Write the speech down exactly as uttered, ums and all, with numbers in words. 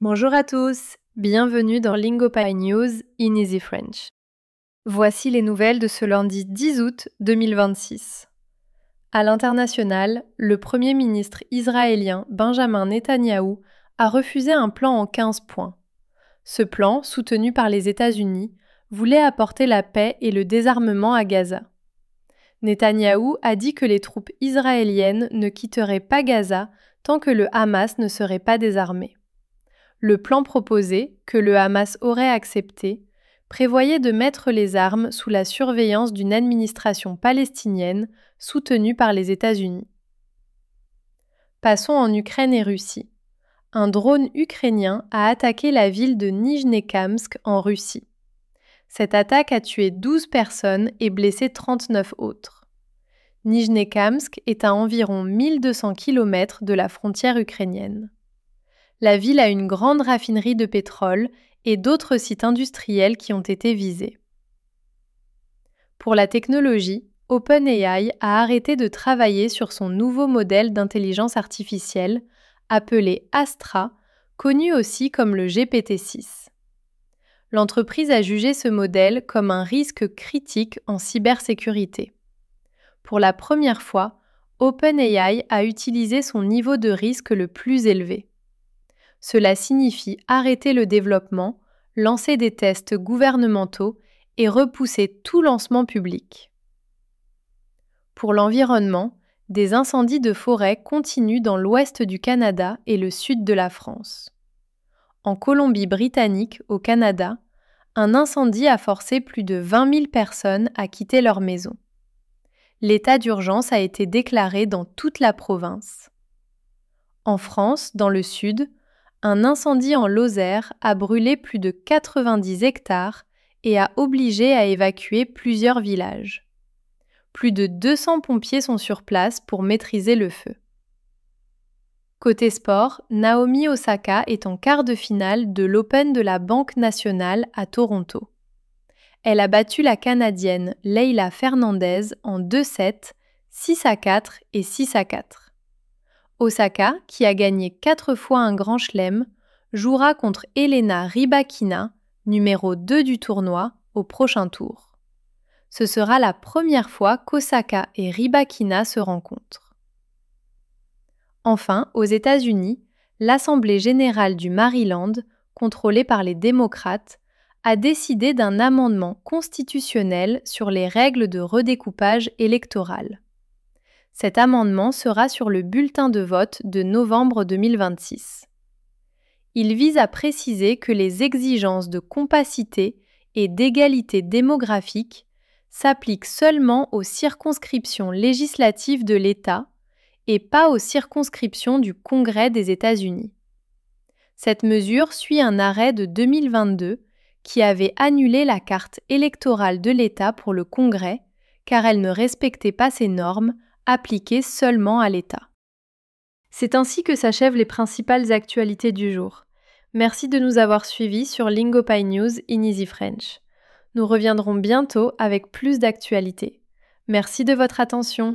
Bonjour à tous, bienvenue dans Lingopie News in Easy French. Voici les nouvelles de ce lundi dix août deux mille vingt-six. À l'international, le Premier ministre israélien Benjamin Netanyahou a refusé un plan en quinze points. Ce plan, soutenu par les États-Unis, voulait apporter la paix et le désarmement à Gaza. Netanyahou a dit que les troupes israéliennes ne quitteraient pas Gaza tant que le Hamas ne serait pas désarmé. Le plan proposé, que le Hamas aurait accepté, prévoyait de mettre les armes sous la surveillance d'une administration palestinienne soutenue par les États-Unis. Passons en Ukraine et Russie. Un drone ukrainien a attaqué la ville de Nijnekamsk en Russie. Cette attaque a tué douze personnes et blessé trente-neuf autres. Nijnekamsk est à environ mille deux cents kilomètres de la frontière ukrainienne. La ville a une grande raffinerie de pétrole et d'autres sites industriels qui ont été visés. Pour la technologie, OpenAI a arrêté de travailler sur son nouveau modèle d'intelligence artificielle, appelé Astra, connu aussi comme le G P T six. L'entreprise a jugé ce modèle comme un risque critique en cybersécurité. Pour la première fois, OpenAI a utilisé son niveau de risque le plus élevé. Cela signifie arrêter le développement, lancer des tests gouvernementaux et repousser tout lancement public. Pour l'environnement, des incendies de forêt continuent dans l'ouest du Canada et le sud de la France. En Colombie-Britannique, au Canada, un incendie a forcé plus de vingt mille personnes à quitter leur maison. L'état d'urgence a été déclaré dans toute la province. En France, dans le sud, un incendie en Lozère a brûlé plus de quatre-vingt-dix hectares et a obligé à évacuer plusieurs villages. Plus de deux cents pompiers sont sur place pour maîtriser le feu. Côté sport, Naomi Osaka est en quart de finale de l'Open de la Banque nationale à Toronto. Elle a battu la Canadienne Leylah Fernandez en deux sets, six à quatre et six à quatre. Osaka, qui a gagné quatre fois un grand chelem, jouera contre Elena Rybakina, numéro deux du tournoi, au prochain tour. Ce sera la première fois qu'Osaka et Rybakina se rencontrent. Enfin, aux États-Unis, l'Assemblée générale du Maryland, contrôlée par les démocrates, a décidé d'un amendement constitutionnel sur les règles de redécoupage électoral. Cet amendement sera sur le bulletin de vote de novembre deux mille vingt-six. Il vise à préciser que les exigences de compacité et d'égalité démographique s'appliquent seulement aux circonscriptions législatives de l'État et pas aux circonscriptions du Congrès des États-Unis. Cette mesure suit un arrêt de deux mille vingt-deux qui avait annulé la carte électorale de l'État pour le Congrès car elle ne respectait pas ces normes appliquées seulement à l'État. C'est ainsi que s'achèvent les principales actualités du jour. Merci de nous avoir suivis sur Lingopie News in Easy French. Nous reviendrons bientôt avec plus d'actualités. Merci de votre attention.